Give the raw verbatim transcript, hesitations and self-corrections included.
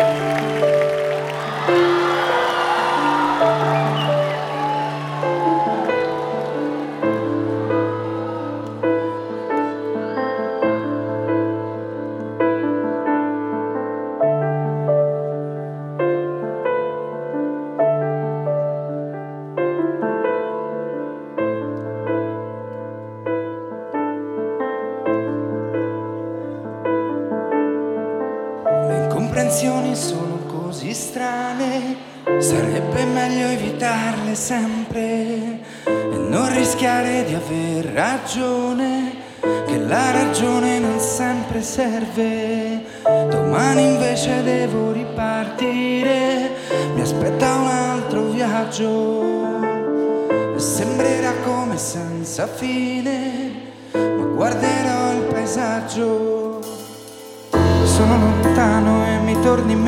Comprensioni sono così strane, sarebbe meglio evitarle sempre e non rischiare di aver ragione, che la ragione non sempre serve. Domani invece devo ripartire, mi aspetta un altro viaggio e sembrerà come senza fine, ma guarderò il paesaggio. Sono lontano e mi torni in mente